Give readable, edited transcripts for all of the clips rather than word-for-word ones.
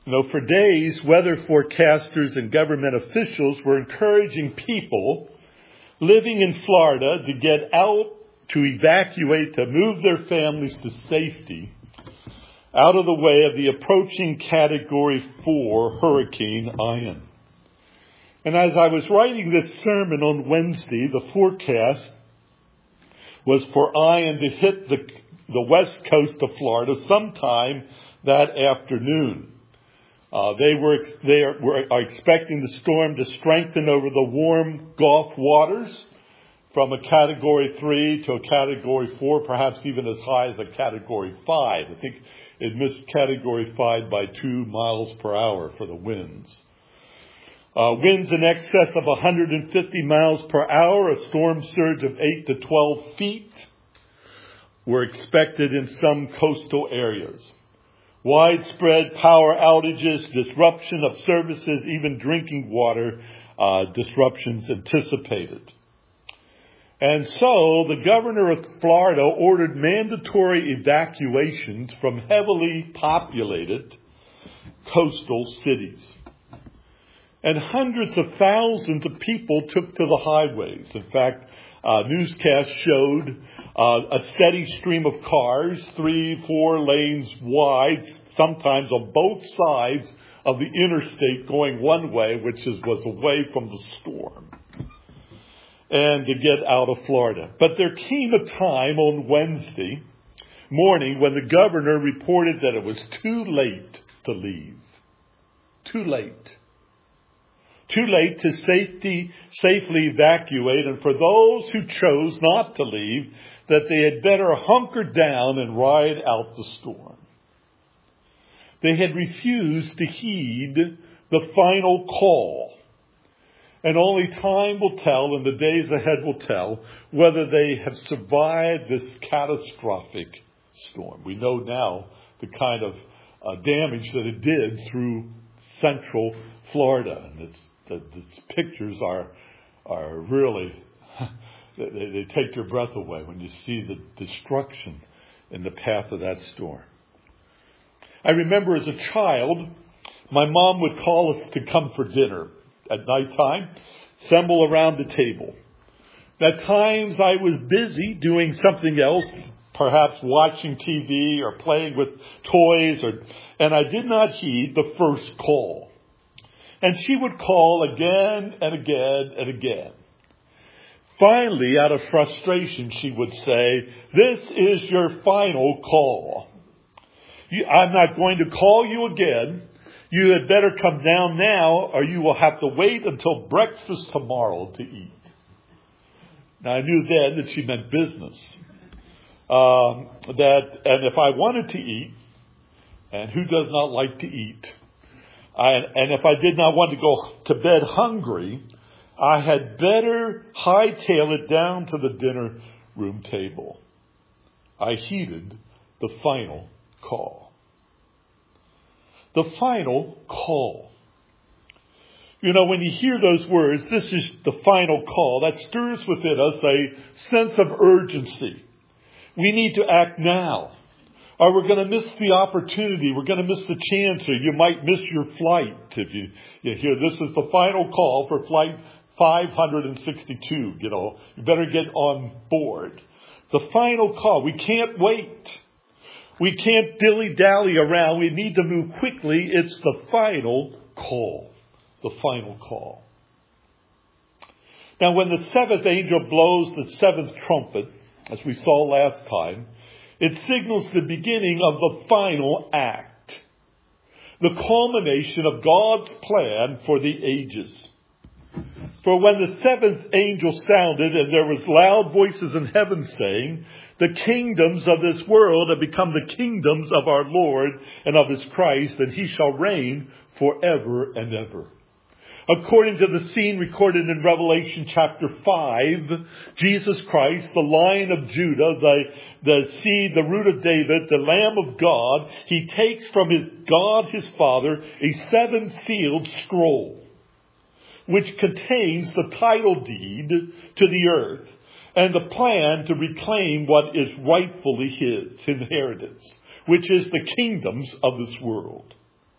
For days, weather forecasters and government officials were encouraging people living in Florida to get out, to evacuate, to move their families to safety out of the way of the approaching Category 4 Hurricane Ian. And as I was writing this sermon on Wednesday, the forecast was for Ian to hit the west coast of Florida sometime that afternoon. They are expecting the storm to strengthen over the warm Gulf waters from a Category 3 to a Category 4, perhaps even as high as a Category 5. I think it missed Category 5 by 2 miles per hour for the winds. Winds in excess of 150 miles per hour, a storm surge of 8 to 12 feet were expected in some coastal areas. Widespread power outages, disruption of services, even drinking water disruptions anticipated. And so the governor of Florida ordered mandatory evacuations from heavily populated coastal cities. And hundreds of thousands of people took to the highways. In fact, newscasts showed a steady stream of cars, 3-4 lanes wide, sometimes on both sides of the interstate going one way, which was away from the storm, and to get out of Florida. But there came a time on Wednesday morning when the governor reported that it was too late to leave. Too late. Too late to safely evacuate, and for those who chose not to leave, that they had better hunker down and ride out the storm. They had refused to heed the final call. And only time will tell, and the days ahead will tell, whether they have survived this catastrophic storm. We know now the kind of damage that it did through central Florida. And these pictures are really, they take your breath away when you see the destruction in the path of that storm. I remember as a child, my mom would call us to come for dinner at nighttime, assemble around the table. At times I was busy doing something else, perhaps watching TV or playing with toys, and I did not heed the first call. And she would call again and again and again. Finally, out of frustration, she would say, "This is your final call. I'm not going to call you again. You had better come down now, or you will have to wait until breakfast tomorrow to eat." Now, I knew then that she meant business. And if I wanted to eat, and who does not like to eat? And if I did not want to go to bed hungry, I had better hightail it down to the dinner room table. I heeded the final call. The final call. When you hear those words, this is the final call, that stirs within us a sense of urgency. We need to act now, or we're going to miss the opportunity. We're going to miss the chance, or you might miss your flight. If you hear this is the final call for flight 562, you better get on board. The final call. We can't wait. We can't dilly-dally around. We need to move quickly. It's the final call. The final call. Now, when the seventh angel blows the seventh trumpet, as we saw last time, it signals the beginning of the final act. The culmination of God's plan for the ages. For when the seventh angel sounded, and there was loud voices in heaven saying, "The kingdoms of this world have become the kingdoms of our Lord and of his Christ, and he shall reign forever and ever." According to the scene recorded in Revelation chapter 5, Jesus Christ, the Lion of Judah, the seed, the root of David, the Lamb of God, he takes from his God, his Father, a seven-sealed scroll, which contains the title deed to the earth and the plan to reclaim what is rightfully his inheritance, which is the kingdoms of this world.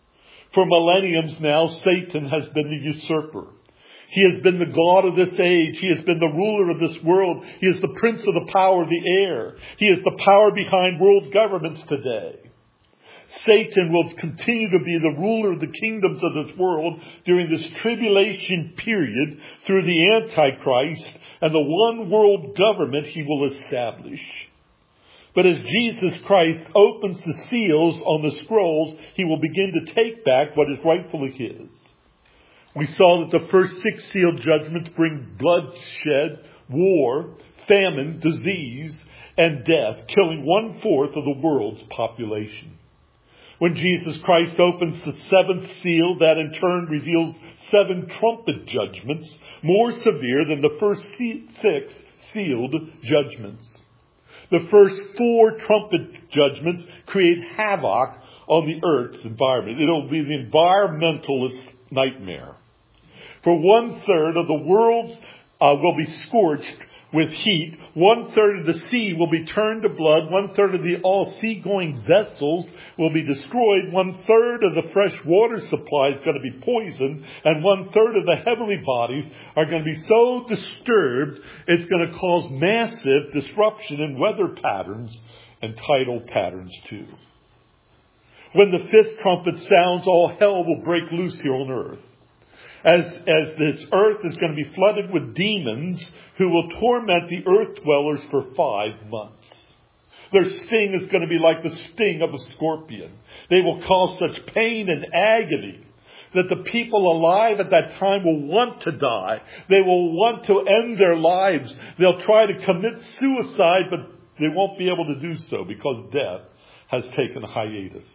For millenniums now, Satan has been the usurper. He has been the God of this age. He has been the ruler of this world. He is the prince of the power of the air. He is the power behind world governments today. Satan will continue to be the ruler of the kingdoms of this world during this tribulation period through the Antichrist and the one world government he will establish. But as Jesus Christ opens the seals on the scrolls, he will begin to take back what is rightfully his. We saw that the first 6 sealed judgments bring bloodshed, war, famine, disease, and death, killing 1/4 of the world's population. When Jesus Christ opens the 7th seal, that in turn reveals 7 trumpet judgments, more severe than the first 6 sealed judgments. The first 4 trumpet judgments create havoc on the earth's environment. It'll be the environmentalist nightmare. For 1/3 of the world will be scorched with heat. 1/3 of the sea will be turned to blood. 1/3 of the all sea-going vessels will be destroyed. 1/3 of the fresh water supply is going to be poisoned. And 1/3 of the heavenly bodies are going to be so disturbed, it's going to cause massive disruption in weather patterns and tidal patterns too. When the 5th trumpet sounds, all hell will break loose here on earth. As this earth is going to be flooded with demons who will torment the earth dwellers for 5 months. Their sting is going to be like the sting of a scorpion. They will cause such pain and agony that the people alive at that time will want to die. They will want to end their lives. They'll try to commit suicide, but they won't be able to do so because death has taken a hiatus.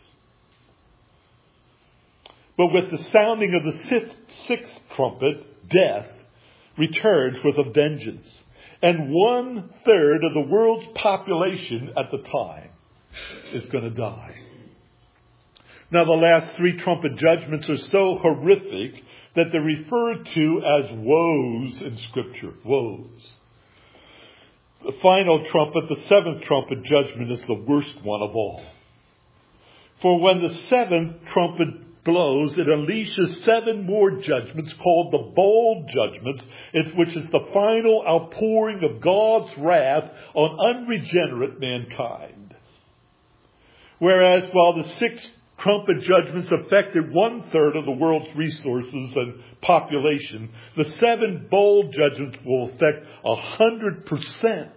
But with the sounding of the 6th trumpet, death returns with a vengeance. And 1/3 of the world's population at the time is going to die. Now, the last 3 trumpet judgments are so horrific that they're referred to as woes in Scripture. Woes. The final trumpet, the 7th trumpet judgment, is the worst one of all. For when the 7th trumpet blows, it unleashes 7 more judgments called the bowl judgments, which is the final outpouring of God's wrath on unregenerate mankind. Whereas while the 6 trumpet judgments affected 1/3 of the world's resources and population, the 7 bowl judgments will affect 100%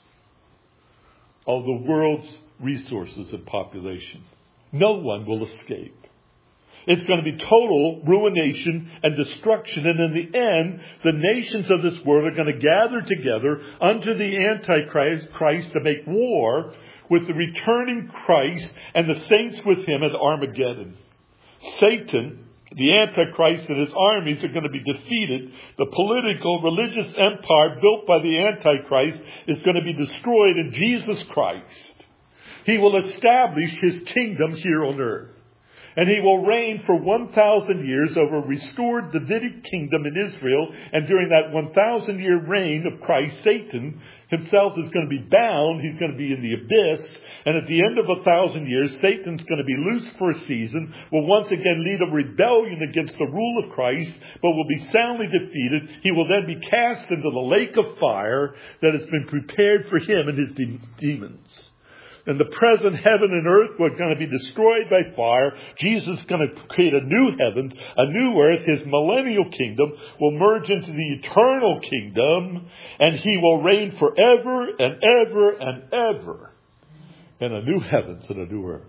of the world's resources and population. No one will escape. It's going to be total ruination and destruction. And in the end, the nations of this world are going to gather together unto the Antichrist to make war with the returning Christ and the saints with him at Armageddon. Satan, the Antichrist, and his armies are going to be defeated. The political, religious empire built by the Antichrist is going to be destroyed in Jesus Christ. He will establish his kingdom here on earth. And he will reign for 1,000 years over a restored Davidic kingdom in Israel. And during that 1,000-year reign of Christ, Satan himself is going to be bound. He's going to be in the abyss. And at the end of 1,000 years, Satan's going to be loosed for a season, will once again lead a rebellion against the rule of Christ, but will be soundly defeated. He will then be cast into the lake of fire that has been prepared for him and his demons. And the present heaven and earth were going to be destroyed by fire. Jesus is going to create a new heaven, a new earth. His millennial kingdom will merge into the eternal kingdom, and he will reign forever and ever and ever in a new heavens and a new earth.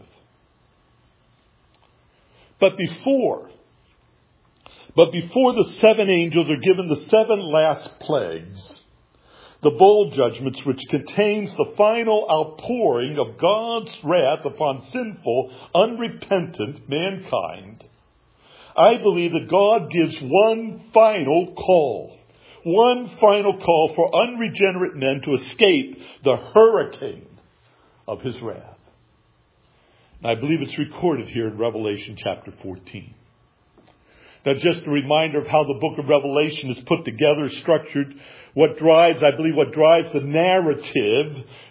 But before the 7 angels are given the 7 last plagues, the bowl judgments, which contains the final outpouring of God's wrath upon sinful, unrepentant mankind, I believe that God gives one final call for unregenerate men to escape the hurricane of his wrath. And I believe it's recorded here in Revelation chapter 14. Now, just a reminder of how the book of Revelation is put together, structured. What drives the narrative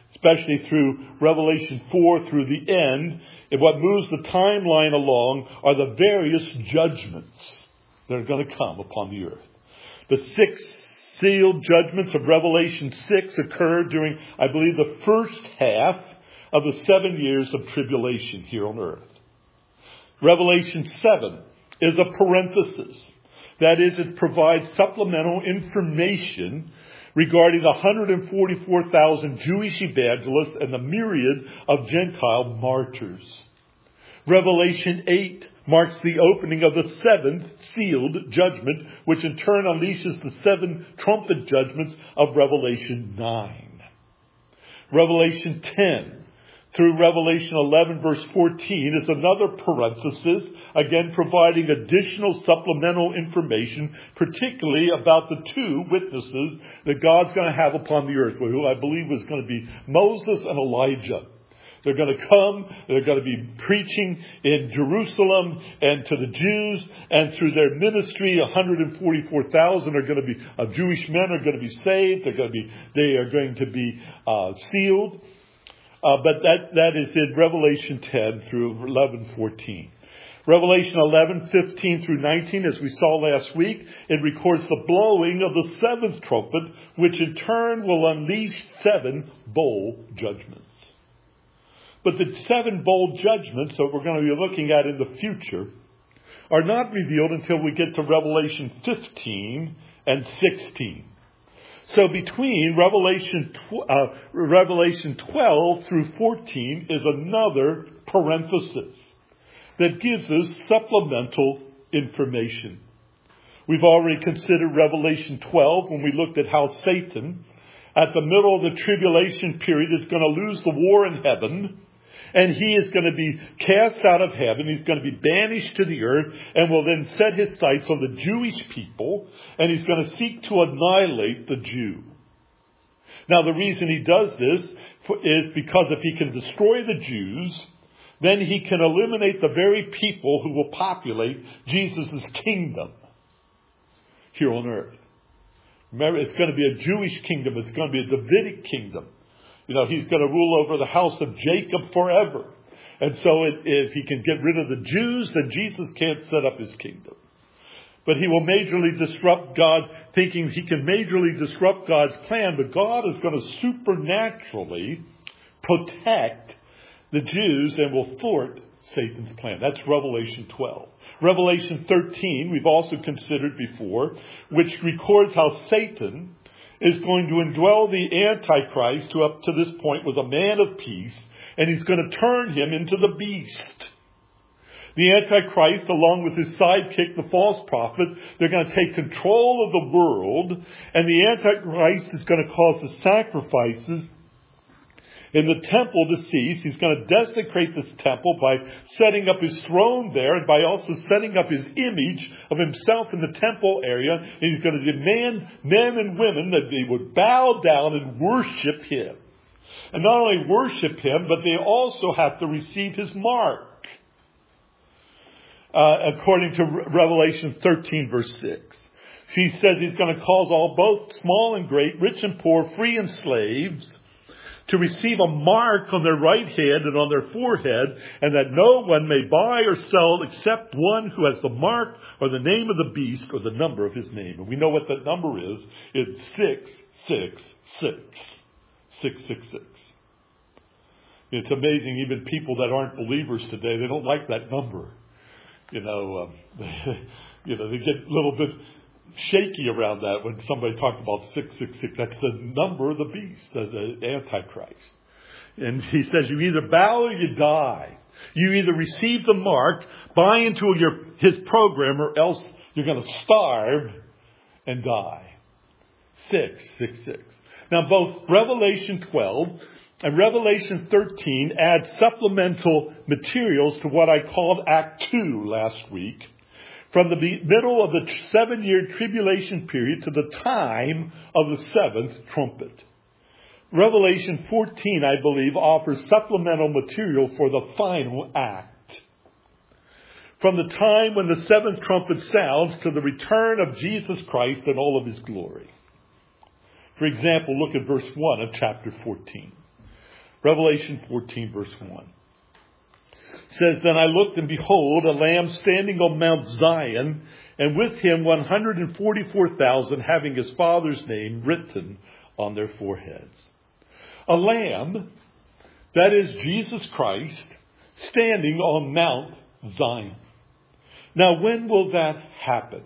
especially through Revelation 4 through the end. And what moves the timeline along are the various judgments that are going to come upon the earth. The 6 sealed judgments of Revelation 6 occur during, I believe, the first half of the 7 years of tribulation here on earth. Revelation 7 is a parenthesis. That is, it provides supplemental information regarding the 144,000 Jewish evangelists and the myriad of Gentile martyrs. Revelation 8 marks the opening of the 7th sealed judgment, which in turn unleashes the 7 trumpet judgments of Revelation 9. Revelation 10 through Revelation 11 verse 14 is another parenthesis, again providing additional supplemental information, particularly about the 2 witnesses that God's going to have upon the earth, who I believe is going to be Moses and Elijah. They're going to come, they're going to be preaching in Jerusalem and to the Jews, and through their ministry, 144,000 are going to be, Jewish men are going to be saved, they are going to be sealed. But that is in Revelation 10 through 11:14. Revelation 11:15 through 19, as we saw last week, it records the blowing of the 7th trumpet, which in turn will unleash 7 bowl judgments. But the 7 bowl judgments that we're going to be looking at in the future are not revealed until we get to Revelation 15 and 16. So between Revelation 12 through 14 is another parenthesis that gives us supplemental information. We've already considered Revelation 12 when we looked at how Satan, at the middle of the tribulation period, is going to lose the war in heaven. And he is going to be cast out of heaven. He's going to be banished to the earth and will then set his sights on the Jewish people. And he's going to seek to annihilate the Jew. Now, the reason he does this is because if he can destroy the Jews, then he can eliminate the very people who will populate Jesus' kingdom here on earth. Remember, it's going to be a Jewish kingdom. It's going to be a Davidic kingdom. You know, he's going to rule over the house of Jacob forever. And so if he can get rid of the Jews, then Jesus can't set up his kingdom. But he will majorly disrupt God, thinking he can majorly disrupt God's plan. But God is going to supernaturally protect the Jews and will thwart Satan's plan. That's Revelation 12. Revelation 13, we've also considered before, which records how Satan is going to indwell the Antichrist, who up to this point was a man of peace, and he's going to turn him into the beast. The Antichrist, along with his sidekick, the false prophet, they're going to take control of the world, and the Antichrist is going to cause the sacrifices in the temple to cease. He's going to desecrate this temple by setting up his throne there and by also setting up his image of himself in the temple area. And he's going to demand men and women that they would bow down and worship him. And not only worship him, but they also have to receive his mark. According to Revelation 13 verse 6. She says he's going to cause all, both small and great, rich and poor, free and slaves, to receive a mark on their right hand and on their forehead, and that no one may buy or sell except one who has the mark or the name of the beast or the number of his name. And we know what that number is. It's 666. 666. It's amazing, even people that aren't believers today, they don't like that number. They get a little bit shaky around that when somebody talks about 666. That's the number of the beast, the Antichrist. And he says you either bow or you die. You either receive the mark, buy into his program, or else you're going to starve and die. 666. Now both Revelation 12 and Revelation 13 add supplemental materials to what I called Act 2 last week. From the middle of the 7-year tribulation period to the time of the 7th trumpet. Revelation 14, I believe, offers supplemental material for the final act. From the time when the 7th trumpet sounds to the return of Jesus Christ in all of his glory. For example, look at verse 1 of chapter 14. Revelation 14, verse 1. Says, "Then I looked, and behold, a Lamb standing on Mount Zion, and with him 144,000, having his Father's name written on their foreheads." A Lamb, that is Jesus Christ, standing on Mount Zion. Now, when will that happen?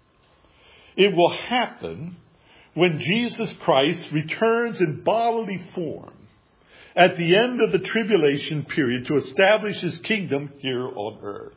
It will happen when Jesus Christ returns in bodily form at the end of the tribulation period to establish his kingdom here on earth.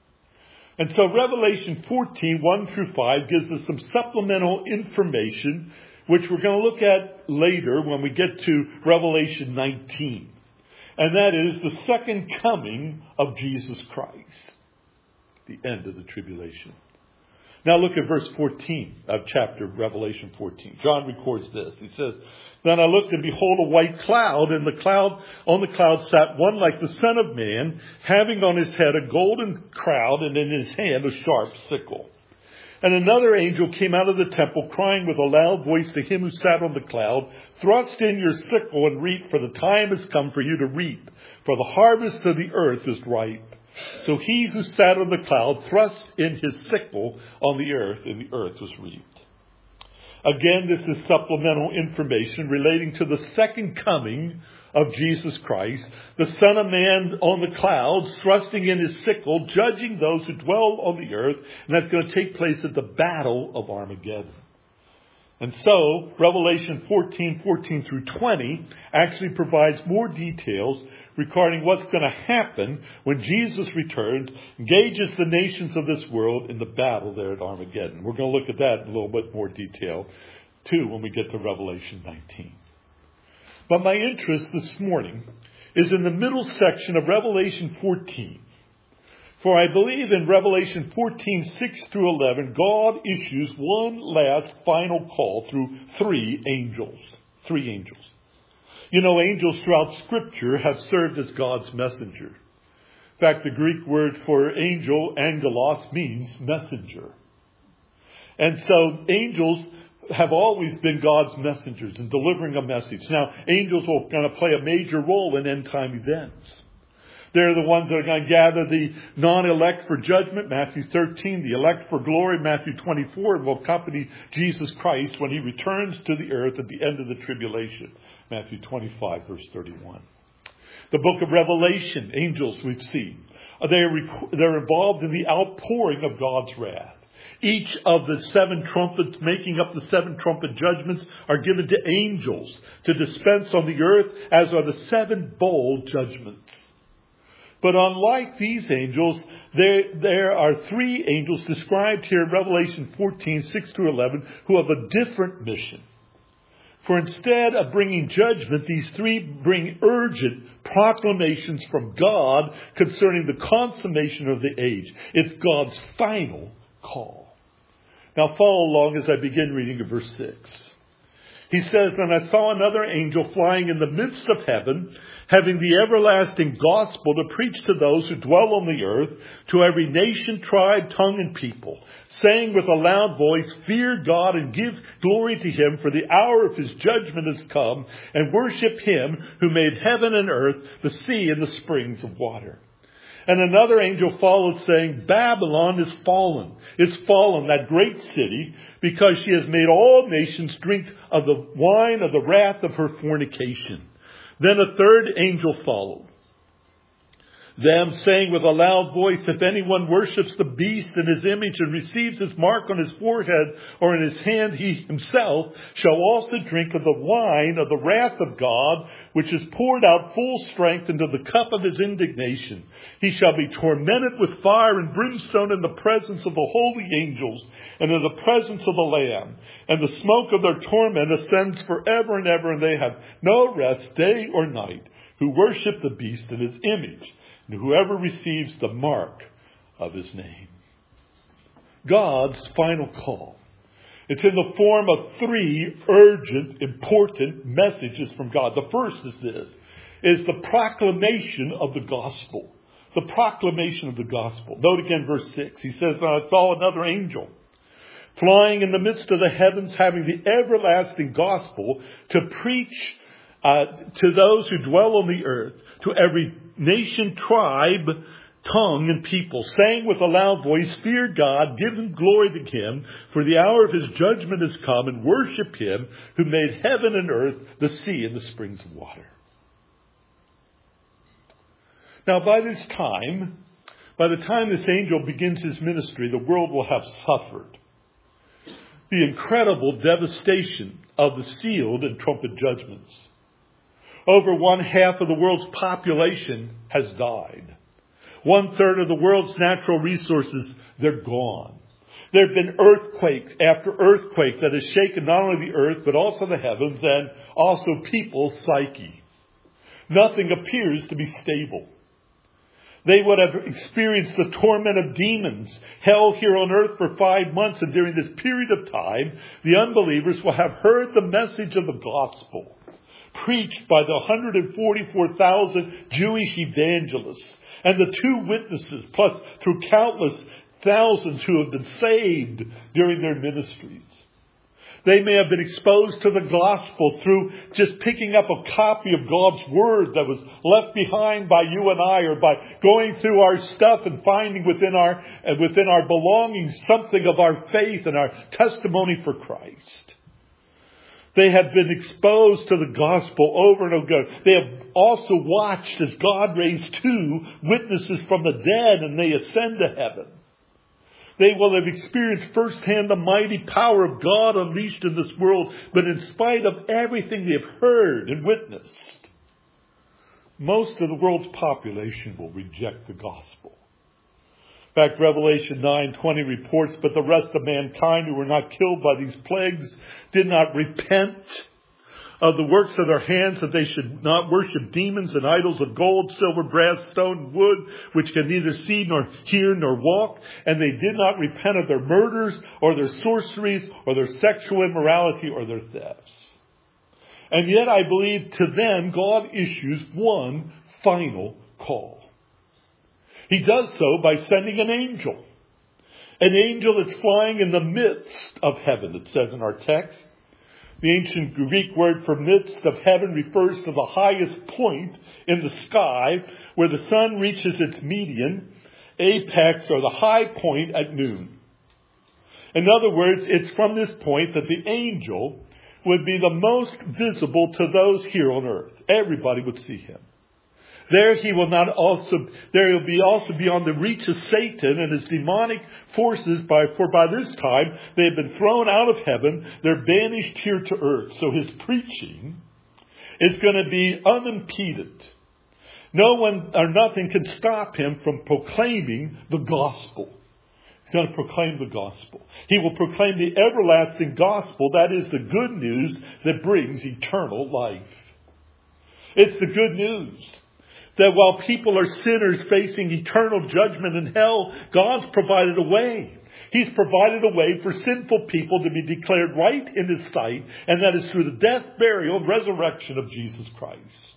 And so Revelation 14, 1 through 5 gives us some supplemental information, which we're going to look at later when we get to Revelation 19. And that is the second coming of Jesus Christ, the end of the tribulation. Now look at verse 14 of chapter Revelation 14. John records this. He says, "Then I looked, and behold, a white cloud, and on the cloud sat one like the Son of Man, having on his head a golden crown, and in his hand a sharp sickle. And another angel came out of the temple, crying with a loud voice to him who sat on the cloud, 'Thrust in your sickle and reap, for the time has come for you to reap, for the harvest of the earth is ripe.' So he who sat on the cloud thrust in his sickle on the earth, and the earth was reaped." Again, this is supplemental information relating to the second coming of Jesus Christ, the Son of Man on the clouds, thrusting in his sickle, judging those who dwell on the earth, and that's going to take place at the Battle of Armageddon. And so, Revelation 14, 14 through 20 actually provides more details regarding what's going to happen when Jesus returns, engages the nations of this world in the battle there at Armageddon. We're going to look at that in a little bit more detail, too, when we get to Revelation 19. But my interest this morning is in the middle section of Revelation 14. For I believe in Revelation 14, 6 through 11, God issues one last final call through three angels. Three angels. You know, angels throughout Scripture have served as God's messenger. In fact, the Greek word for angel, angelos, means messenger. And so angels have always been God's messengers in delivering a message. Now, angels are going to play a major role in end-time events. They're the ones that are going to gather the non-elect for judgment, Matthew 13, the elect for glory, Matthew 24, and will accompany Jesus Christ when he returns to the earth at the end of the tribulation, Matthew 25, verse 31. The book of Revelation, angels we've seen, they're involved in the outpouring of God's wrath. Each of the seven trumpets making up the seven trumpet judgments are given to angels to dispense on the earth, as are the seven bowl judgments. But unlike these angels, there are three angels described here in Revelation 14, 6 through 11, who have a different mission. For instead of bringing judgment, these three bring urgent proclamations from God concerning the consummation of the age. It's God's final call. Now follow along as I begin reading at verse 6. He says, "And I saw another angel flying in the midst of heaven, having the everlasting gospel to preach to those who dwell on the earth, to every nation, tribe, tongue, and people, saying with a loud voice, 'Fear God and give glory to him, for the hour of his judgment has come, and worship him who made heaven and earth, the sea, and the springs of water.' And another angel followed, saying, 'Babylon is fallen. It's fallen, that great city, because she has made all nations drink of the wine of the wrath of her fornication.' Then a third angel followed them, saying with a loud voice, 'If anyone worships the beast in his image and receives his mark on his forehead or in his hand, he himself shall also drink of the wine of the wrath of God, which is poured out full strength into the cup of his indignation. He shall be tormented with fire and brimstone in the presence of the holy angels and in the presence of the Lamb. And the smoke of their torment ascends forever and ever, and they have no rest day or night, who worship the beast in his image, and whoever receives the mark of his name.'" God's final call. It's in the form of three urgent, important messages from God. The first is this, is the proclamation of the gospel. The proclamation of the gospel. Note again verse 6. He says, "And I saw another angel flying in the midst of the heavens, having the everlasting gospel to preach to those who dwell on the earth, to every nation, tribe, tongue, and people, saying with a loud voice, fear God, give him glory to him, for the hour of his judgment is come, and worship him who made heaven and earth, the sea, and the springs of water. Now by the time this angel begins his ministry, the world will have suffered the incredible devastation of the sealed and trumpet judgments. Over 1/2 of the world's population has died. 1/3 of the world's natural resources, they're gone. There have been earthquake after earthquake that has shaken not only the earth, but also the heavens and also people's psyche. Nothing appears to be stable. They would have experienced the torment of demons, hell here on earth for 5 months. And during this period of time, the unbelievers will have heard the message of the gospel preached by the 144,000 Jewish evangelists and the 2 witnesses, plus through countless thousands who have been saved during their ministries. They may have been exposed to the gospel through just picking up a copy of God's word that was left behind by you and I, or by going through our stuff and finding within our belongings something of our faith and our testimony for Christ. They have been exposed to the gospel over and over. They have also watched as God raised 2 witnesses from the dead and they ascend to heaven. They will have experienced firsthand the mighty power of God unleashed in this world. But in spite of everything they have heard and witnessed, most of the world's population will reject the gospel. In fact, Revelation 9:20 reports, but the rest of mankind who were not killed by these plagues did not repent of the works of their hands, that they should not worship demons and idols of gold, silver, brass, stone, and wood, which can neither see nor hear nor walk. And they did not repent of their murders or their sorceries or their sexual immorality or their thefts. And yet I believe to them God issues one final call. He does so by sending an angel. An angel that's flying in the midst of heaven, it says in our text. The ancient Greek word for midst of heaven refers to the highest point in the sky, where the sun reaches its median, apex, or the high point at noon. In other words, it's from this point that the angel would be the most visible to those here on earth. Everybody would see him. There he will be also beyond the reach of Satan and his demonic forces, for by this time they have been thrown out of heaven. They're banished here to earth. So his preaching is going to be unimpeded. No one or nothing can stop him from proclaiming the gospel. He's going to proclaim the gospel. He will proclaim the everlasting gospel. That is the good news that brings eternal life. It's the good news that while people are sinners facing eternal judgment in hell, God's provided a way. He's provided a way for sinful people to be declared right in his sight, and that is through the death, burial, and resurrection of Jesus Christ.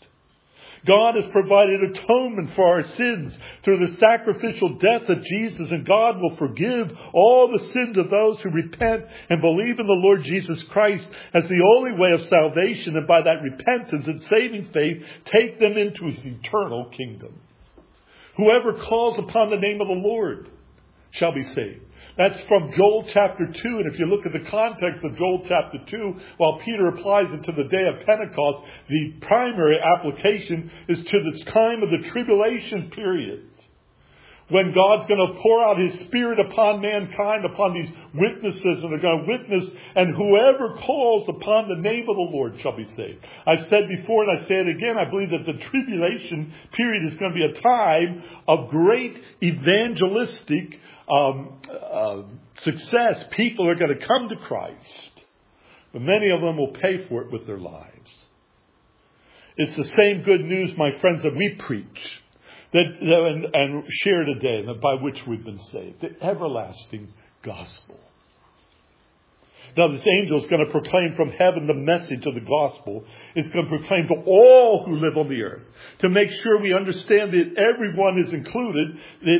God has provided atonement for our sins through the sacrificial death of Jesus, and God will forgive all the sins of those who repent and believe in the Lord Jesus Christ as the only way of salvation, and by that repentance and saving faith, take them into his eternal kingdom. Whoever calls upon the name of the Lord shall be saved. That's from Joel chapter 2. And if you look at the context of Joel chapter 2, while Peter applies it to the day of Pentecost, the primary application is to this time of the tribulation period, when God's going to pour out his Spirit upon mankind, upon these witnesses, and they're going to witness, and whoever calls upon the name of the Lord shall be saved. I've said before, and I say it again, I believe that the tribulation period is going to be a time of great evangelistic success. People are going to come to Christ, but many of them will pay for it with their lives. It's the same good news, my friends, that we preach and share today, by which we've been saved. The everlasting gospel. Now this angel is going to proclaim from heaven the message of the gospel. It's going to proclaim to all who live on the earth, to make sure we understand that everyone is included.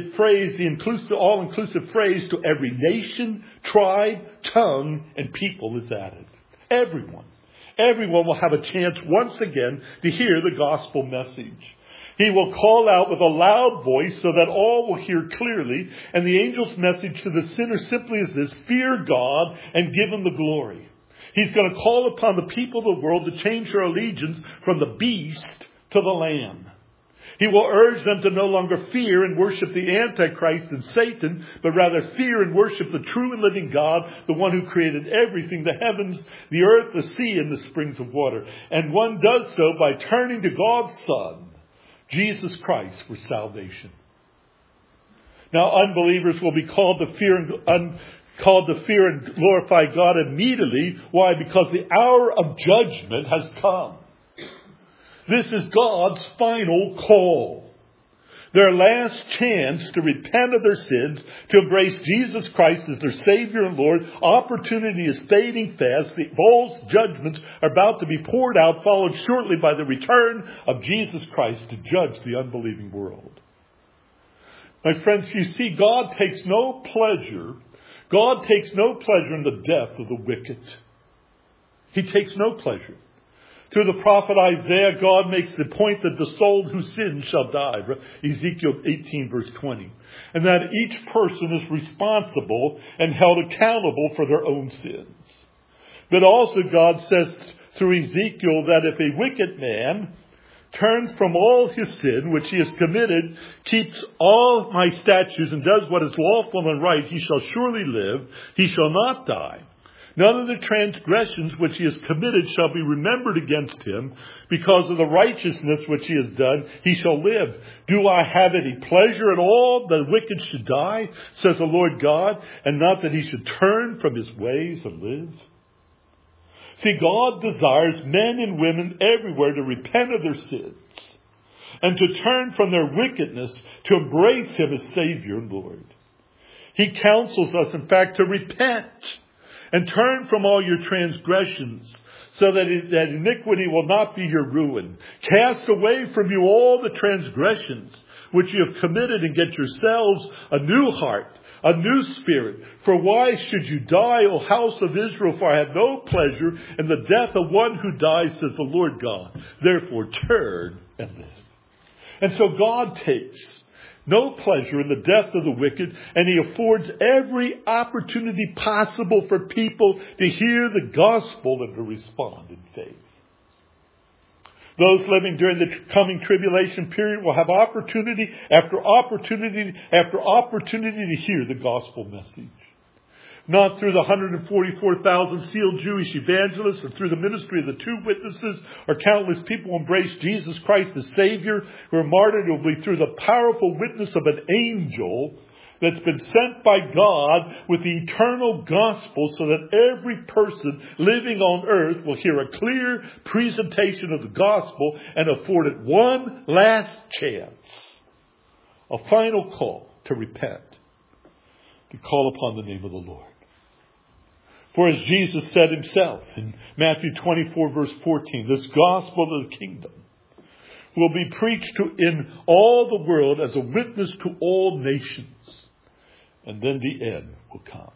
The all-inclusive phrase to every nation, tribe, tongue, and people is added. Everyone. everyone will have a chance once again to hear the gospel message. He will call out with a loud voice so that all will hear clearly. And the angel's message to the sinner simply is this: fear God and give him the glory. He's going to call upon the people of the world to change their allegiance from the beast to the Lamb. He will urge them to no longer fear and worship the Antichrist and Satan, but rather fear and worship the true and living God, the one who created everything, the heavens, the earth, the sea, and the springs of water. And one does so by turning to God's Son, Jesus Christ, for salvation. Now, unbelievers will be called to fear and glorify God immediately. Why? Because the hour of judgment has come. This is God's final call. Their last chance to repent of their sins, to embrace Jesus Christ as their Savior and Lord. Opportunity is fading fast. The false judgments are about to be poured out, followed shortly by the return of Jesus Christ to judge the unbelieving world. My friends, you see, God takes no pleasure in the death of the wicked. He takes no pleasure. Through the prophet Isaiah, God makes the point that the soul who sins shall die. Ezekiel 18 verse 20. And that each person is responsible and held accountable for their own sins. But also God says through Ezekiel that if a wicked man turns from all his sin which he has committed, keeps all my statutes and does what is lawful and right, he shall surely live, he shall not die. None of the transgressions which he has committed shall be remembered against him. Because of the righteousness which he has done, he shall live. Do I have any pleasure at all that the wicked should die, says the Lord God, and not that he should turn from his ways and live? See, God desires men and women everywhere to repent of their sins and to turn from their wickedness to embrace him as Savior and Lord. He counsels us, in fact, to repent and turn from all your transgressions, so that iniquity will not be your ruin. Cast away from you all the transgressions which you have committed, and get yourselves a new heart, a new spirit. For why should you die, O house of Israel? For I have no pleasure in the death of one who dies, says the Lord God. Therefore turn and live. And so God takes no pleasure in the death of the wicked, and he affords every opportunity possible for people to hear the gospel and to respond in faith. Those living during the coming tribulation period will have opportunity after opportunity after opportunity to hear the gospel message. Not through the 144,000 sealed Jewish evangelists, or through the ministry of the two witnesses, or countless people who embrace Jesus Christ as Savior who are martyred. It will be through the powerful witness of an angel that's been sent by God with the eternal gospel, so that every person living on earth will hear a clear presentation of the gospel and afforded one last chance, a final call to repent, to call upon the name of the Lord. For as Jesus said himself in Matthew 24 verse 14, this gospel of the kingdom will be preached in all the world as a witness to all nations. And then the end will come.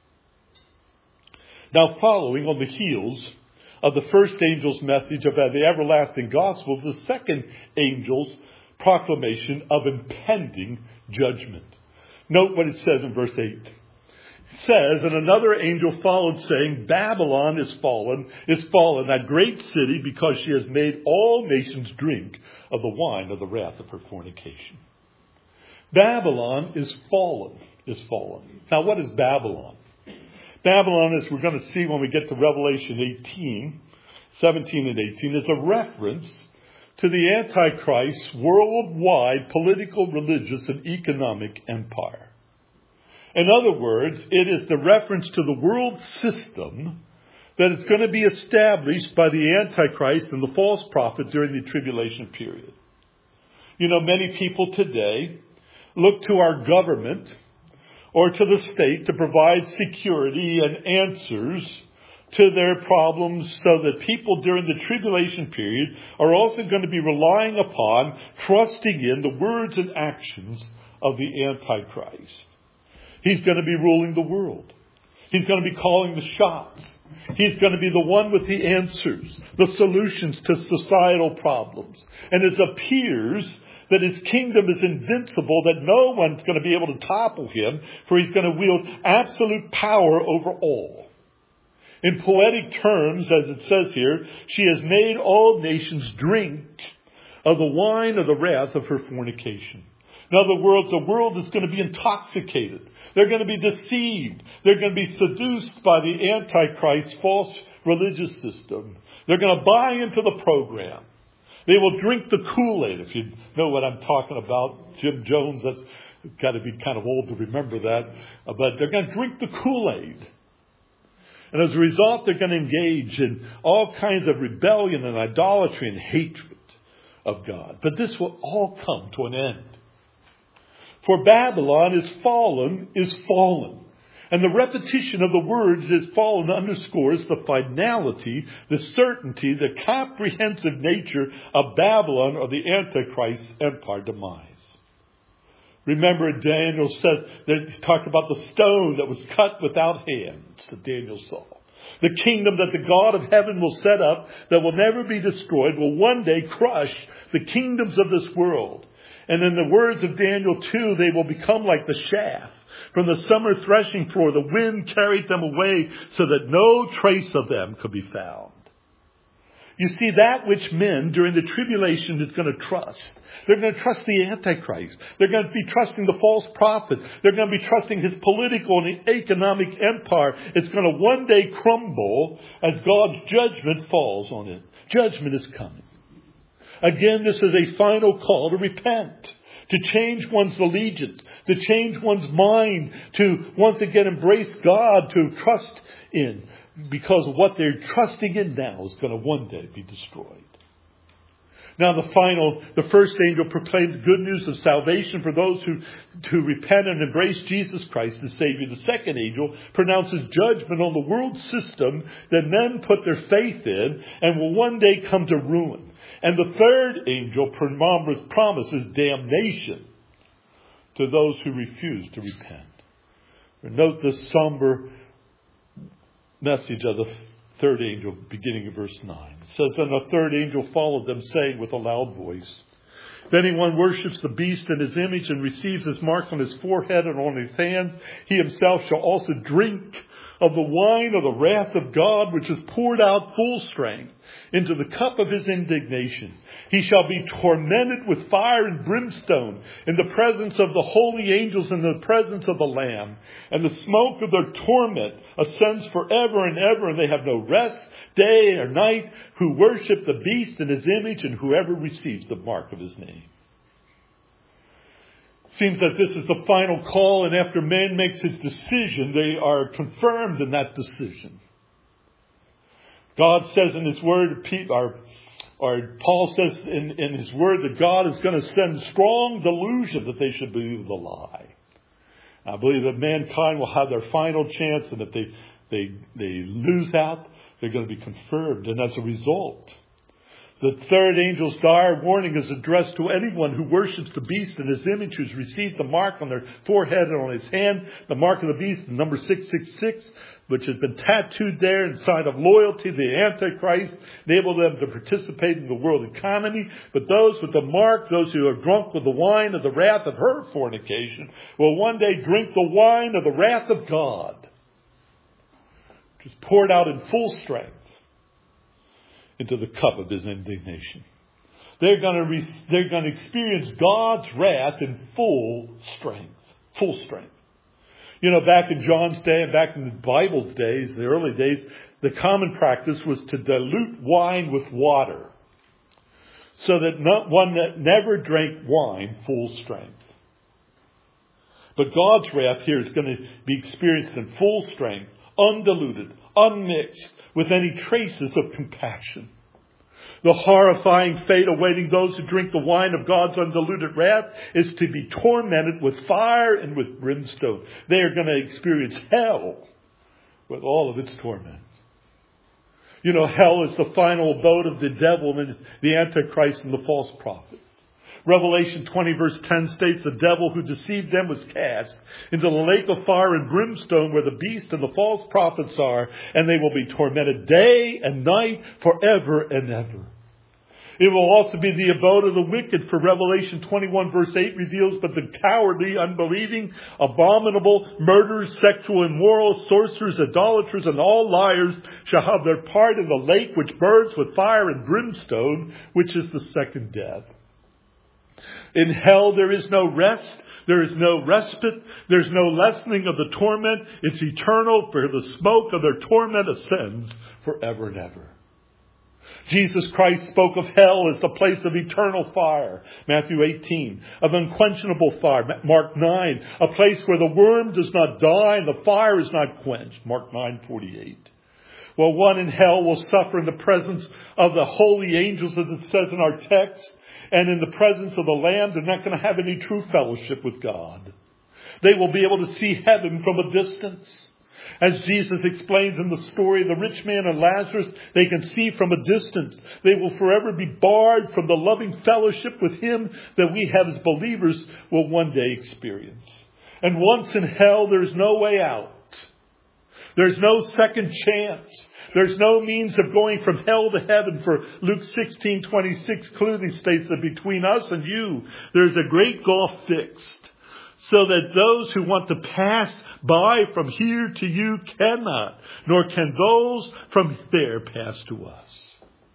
Now, following on the heels of the first angel's message about the everlasting gospel, the second angel's proclamation of impending judgment. Note what it says in verse 8. It says, and another angel followed, saying, Babylon is fallen, that great city, because she has made all nations drink of the wine of the wrath of her fornication. Babylon is fallen. Now, what is Babylon? Babylon, as we're going to see when we get to Revelation 17 and 18, is a reference to the Antichrist's worldwide political, religious, and economic empire. In other words, it is the reference to the world system that is going to be established by the Antichrist and the false prophet during the tribulation period. You know, many people today look to our government or to the state to provide security and answers to their problems, so that people during the tribulation period are also going to be relying upon, trusting in the words and actions of the Antichrist. He's going to be ruling the world. He's going to be calling the shots. He's going to be the one with the answers, the solutions to societal problems. And it appears that his kingdom is invincible, that no one's going to be able to topple him, for he's going to wield absolute power over all. In poetic terms, as it says here, she has made all nations drink of the wine of the wrath of her fornication. In other words, the world is going to be intoxicated. They're going to be deceived. They're going to be seduced by the Antichrist false religious system. They're going to buy into the program. They will drink the Kool-Aid, if you know what I'm talking about. Jim Jones, that's got to be kind of old to remember that. But they're going to drink the Kool-Aid. And as a result, they're going to engage in all kinds of rebellion and idolatry and hatred of God. But this will all come to an end. For Babylon is fallen. And the repetition of the words is fallen underscores the finality, the certainty, the comprehensive nature of Babylon or the Antichrist empire demise. Remember, Daniel said that he talked about the stone that was cut without hands that Daniel saw. The kingdom that the God of heaven will set up that will never be destroyed will one day crush the kingdoms of this world. And in the words of Daniel 2, they will become like the chaff from the summer threshing floor. The wind carried them away so that no trace of them could be found. You see, that which men during the tribulation is going to trust. They're going to trust the Antichrist. They're going to be trusting the false prophet. They're going to be trusting his political and economic empire. It's going to one day crumble as God's judgment falls on it. Judgment is coming. Again, this is a final call to repent, to change one's allegiance, to change one's mind, to once again embrace God, to trust in, because what they're trusting in now is going to one day be destroyed. Now the first angel proclaimed good news of salvation for those who repent and embrace Jesus Christ as Savior. The second angel pronounces judgment on the world system that men put their faith in and will one day come to ruin. And the third angel promises damnation to those who refuse to repent. Note the somber message of the third angel beginning in verse 9. It says, "Then the third angel followed them, saying with a loud voice, if anyone worships the beast in his image and receives his mark on his forehead and on his hand, he himself shall also drink of the wine of the wrath of God, which is poured out full strength into the cup of his indignation. He shall be tormented with fire and brimstone in the presence of the holy angels and in the presence of the Lamb. And the smoke of their torment ascends forever and ever, and they have no rest, day or night, who worship the beast in his image and whoever receives the mark of his name." Seems that this is the final call, and after man makes his decision, they are confirmed in that decision. God says in his word, or Paul says in his word, that God is going to send strong delusion that they should believe the lie. I believe that mankind will have their final chance, and if they lose out, they're going to be confirmed. And as a result, the third angel's dire warning is addressed to anyone who worships the beast in his image, who's received the mark on their forehead and on his hand, the mark of the beast, number 666, which has been tattooed there in sign of loyalty to the Antichrist, enable them to participate in the world economy. But those with the mark, those who are drunk with the wine of the wrath of her fornication, will one day drink the wine of the wrath of God, which is poured out in full strength into the cup of his indignation. They're going to experience God's wrath in full strength. Full strength. You know, back in John's day and back in the Bible's days, the early days, the common practice was to dilute wine with water, so that one that never drank wine full strength. But God's wrath here is going to be experienced in full strength, undiluted, unmixed with any traces of compassion. The horrifying fate awaiting those who drink the wine of God's undiluted wrath is to be tormented with fire and with brimstone. They are going to experience hell with all of its torments. You know, hell is the final abode of the devil and the Antichrist and the false prophets. Revelation 20 verse 10 states the devil who deceived them was cast into the lake of fire and brimstone where the beast and the false prophets are, and they will be tormented day and night forever and ever. It will also be the abode of the wicked, for Revelation 21 verse 8 reveals, but the cowardly, unbelieving, abominable, murderers, sexual, immoral, sorcerers, idolaters, and all liars shall have their part in the lake which burns with fire and brimstone, which is the second death. In hell there is no rest. There is no respite. There's no lessening of the torment. It's eternal, for the smoke of their torment ascends forever and ever. Jesus Christ spoke of hell as the place of eternal fire, Matthew 18, of unquenchable fire, Mark 9, a place where the worm does not die and the fire is not quenched, Mark 9:48. Well, one in hell will suffer in the presence of the holy angels, as it says in our text, and in the presence of the Lamb. They're not going to have any true fellowship with God. They will be able to see heaven from a distance. As Jesus explains in the story of the rich man and Lazarus, they can see from a distance. They will forever be barred from the loving fellowship with Him that we have as believers will one day experience. And once in hell, there's no way out. There's no second chance. There's no means of going from hell to heaven, for Luke 16:26 clearly states that between us and you, there's a great gulf fixed, so that those who want to pass by from here to you cannot, nor can those from there pass to us.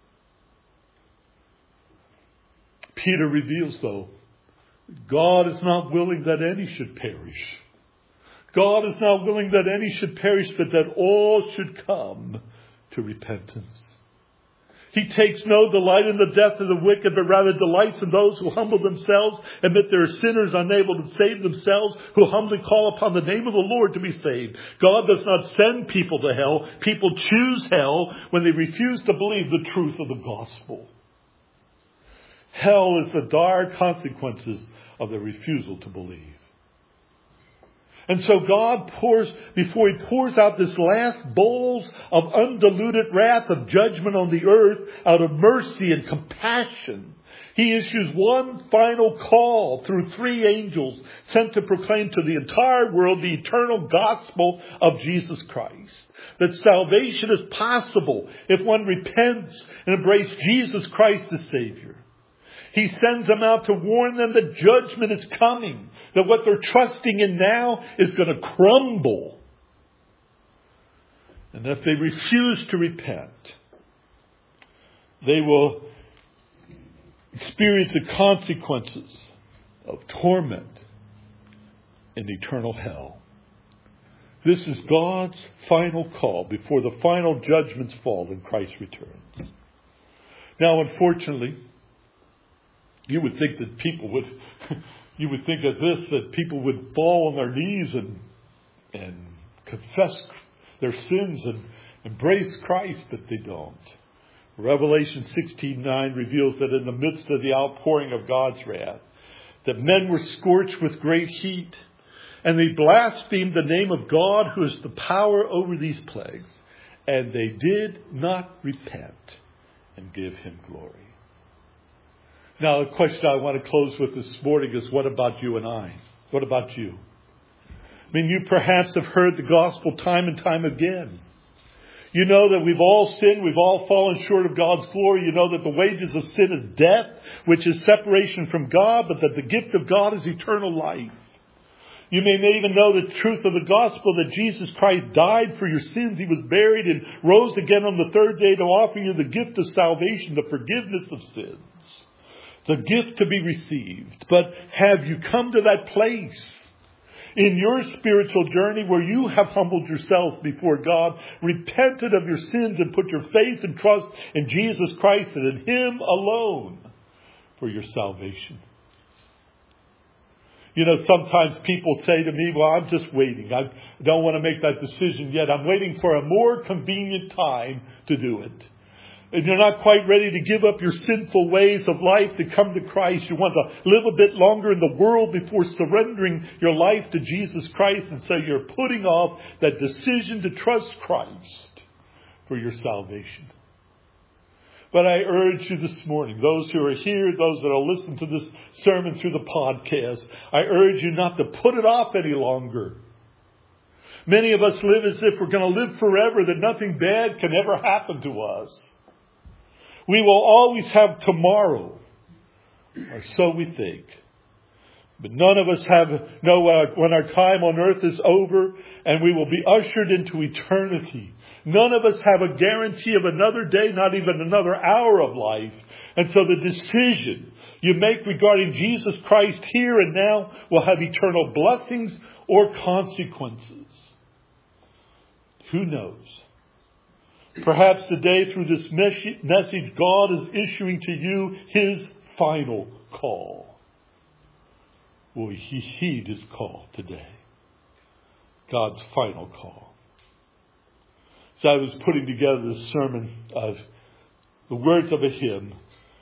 Peter reveals, though, God is not willing that any should perish. God is not willing that any should perish, but that all should come to repentance. He takes no delight in the death of the wicked, but rather delights in those who humble themselves, admit they are sinners unable to save themselves, who humbly call upon the name of the Lord to be saved. God does not send people to hell. People choose hell when they refuse to believe the truth of the gospel. Hell is the dire consequences of their refusal to believe. And so God pours, before He pours out this last bowls of undiluted wrath of judgment on the earth, out of mercy and compassion, He issues one final call through 3 angels sent to proclaim to the entire world the eternal gospel of Jesus Christ. That salvation is possible if one repents and embraces Jesus Christ as Savior. He sends them out to warn them that judgment is coming, that what they're trusting in now is going to crumble. And if they refuse to repent, they will experience the consequences of torment and eternal hell. This is God's final call before the final judgments fall and Christ returns. Now, unfortunately, you would think that you would think of this, that people would fall on their knees and confess their sins and embrace Christ, but they don't. Revelation 16:9 reveals that in the midst of the outpouring of God's wrath, that men were scorched with great heat, and they blasphemed the name of God, who is the power over these plagues, and they did not repent and give Him glory. Now, the question I want to close with this morning is, what about you and I? What about you? I mean, you perhaps have heard the gospel time and time again. You know that we've all sinned. We've all fallen short of God's glory. You know that the wages of sin is death, which is separation from God, but that the gift of God is eternal life. You may even know the truth of the gospel, that Jesus Christ died for your sins. He was buried and rose again on the third day to offer you the gift of salvation, the forgiveness of sins. The gift to be received. But have you come to that place in your spiritual journey where you have humbled yourselves before God, repented of your sins, and put your faith and trust in Jesus Christ and in Him alone for your salvation? You know, sometimes people say to me, well, I'm just waiting. I don't want to make that decision yet. I'm waiting for a more convenient time to do it. And you're not quite ready to give up your sinful ways of life to come to Christ. You want to live a bit longer in the world before surrendering your life to Jesus Christ. And so you're putting off that decision to trust Christ for your salvation. But I urge you this morning, those who are here, those that will listen to this sermon through the podcast, I urge you not to put it off any longer. Many of us live as if we're going to live forever, that nothing bad can ever happen to us. We will always have tomorrow, or so we think. But none of us know when our time on earth is over and we will be ushered into eternity. None of us have a guarantee of another day, not even another hour of life. And so the decision you make regarding Jesus Christ here and now will have eternal blessings or consequences. Who knows? Perhaps today through this message, God is issuing to you His final call. Will He heed His call today? God's final call. As I was putting together this sermon, the words of a hymn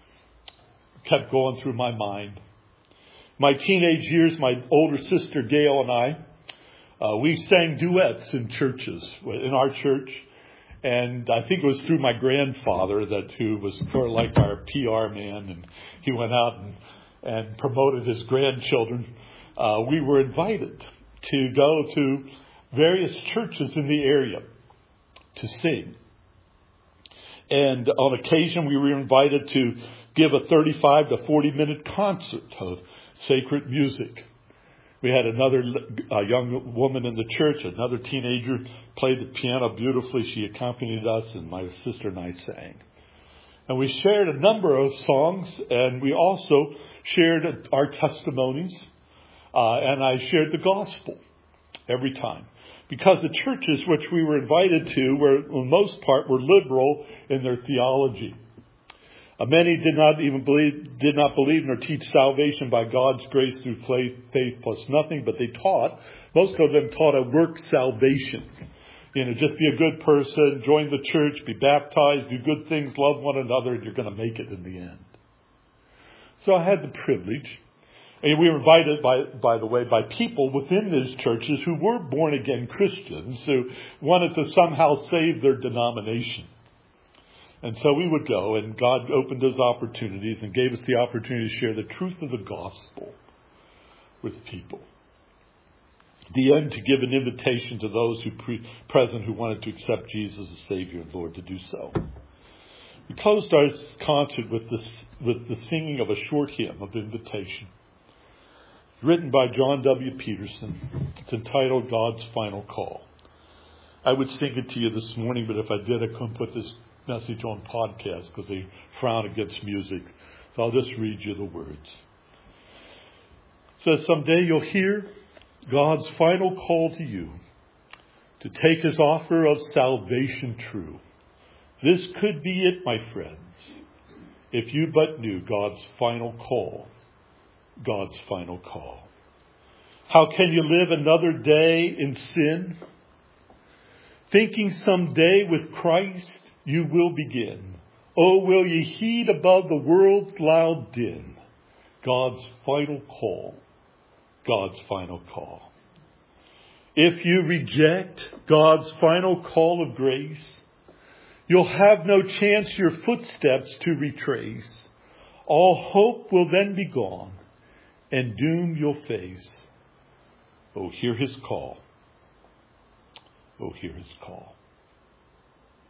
kept going through my mind. My teenage years, my older sister Gail and I, we sang duets in churches, in our church. And I think it was through my grandfather who was sort of like our PR man, and he went out and promoted his grandchildren. We were invited to go to various churches in the area to sing. And on occasion we were invited to give a 35 to 40 minute concert of sacred music. We had another young woman in the church, another teenager, played the piano beautifully. She accompanied us, and my sister and I sang. And we shared a number of songs, and we also shared our testimonies, and I shared the gospel every time. Because the churches which we were invited to were, for the most part, were liberal in their theology. Many did not believe nor teach salvation by God's grace through faith plus nothing, but most of them taught a work salvation. Just be a good person, join the church, be baptized, do good things, love one another, and you're going to make it in the end. So I had the privilege. And we were invited, by the way, by people within these churches who were born-again Christians who wanted to somehow save their denomination. And so we would go, and God opened those opportunities and gave us the opportunity to share the truth of the gospel with people. At the end, to give an invitation to those present who wanted to accept Jesus as Savior and Lord to do so. We closed our concert with the singing of a short hymn of invitation, written by John W. Peterson. It's entitled God's Final Call. I would sing it to you this morning, but if I did, I couldn't put this message on podcast because they frown against music. So I'll just read you the words. It says, someday you'll hear God's final call to you to take His offer of salvation true. This could be it, my friends, if you but knew God's final call. God's final call. How can you live another day in sin? Thinking someday with Christ you will begin. Oh, will you heed above the world's loud din? God's final call. God's final call. If you reject God's final call of grace, you'll have no chance your footsteps to retrace. All hope will then be gone, and doom you'll face. Oh, hear His call. Oh, hear His call.